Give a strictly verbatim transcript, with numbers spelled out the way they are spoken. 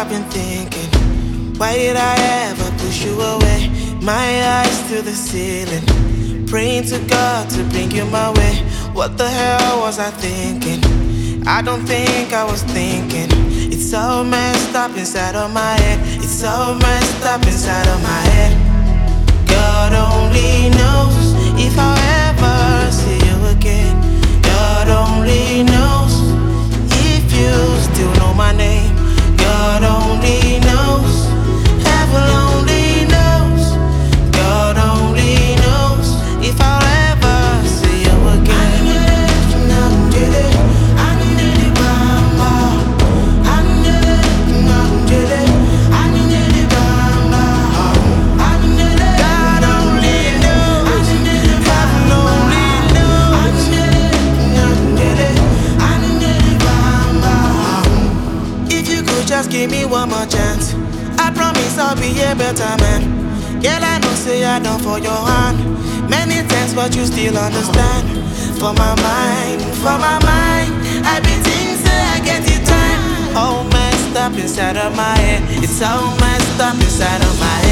I've been thinking, why did I ever push you away? My eyes to the ceiling, praying to God to bring you my way. What the hell was I thinking? I don't think I was thinking. It's so messed up inside of my head. It's so messed up inside of my head. God only knows if I'll ever see you again. God only knows if you still know my name. God only knows, heaven only knows. God only knows if I'll ever see you again. Just give me one more chance, I promise I'll be a better man. Girl, I know say I done for your hand many times, but you still understand. For my mind, for my mind, I be things say I get it time. All messed up inside of my head. It's all messed up inside of my head.